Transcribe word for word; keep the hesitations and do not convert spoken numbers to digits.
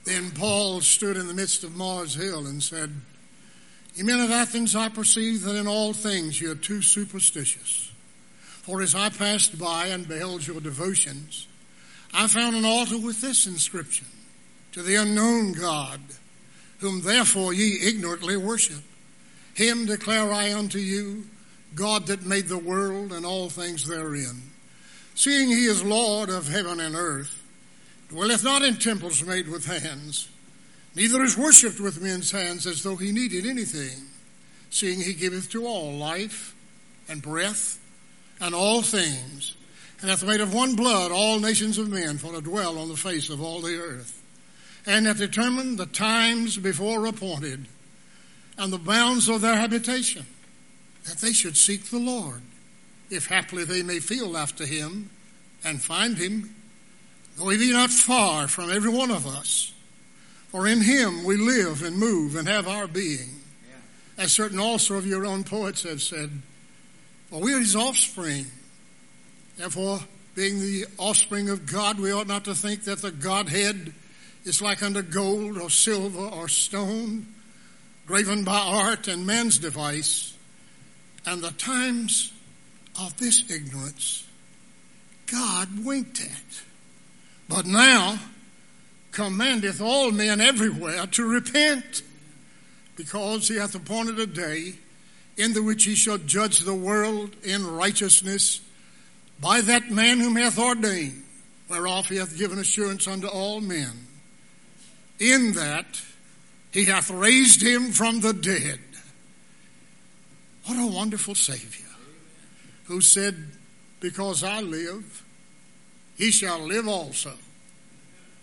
Then Paul stood in the midst of Mars Hill and said, Ye men of Athens, I perceive that in all things ye are too superstitious. For as I passed by and beheld your devotions, I found an altar with this inscription, To the unknown God, whom therefore ye ignorantly worship. Him declare I unto you, God that made the world and all things therein, seeing he is Lord of heaven and earth, dwelleth not in temples made with hands, neither is worshipped with men's hands as though he needed anything, seeing he giveth to all life and breath and all things, and hath made of one blood all nations of men for to dwell on the face of all the earth, and hath determined the times before appointed and the bounds of their habitation, that they should seek the Lord, if haply they may feel after him and find him, though he be not far from every one of us. For in him we live and move and have our being. Yeah. As certain also of your own poets have said, for we are his offspring. Therefore, being the offspring of God, we ought not to think that the Godhead is like unto gold or silver or stone, graven by art and man's device. And the times of this ignorance God winked at. But now commandeth all men everywhere to repent, because he hath appointed a day in the which he shall judge the world in righteousness by that man whom he hath ordained, whereof he hath given assurance unto all men, in that he hath raised him from the dead. What a wonderful Savior, who said, because I live, he shall live also.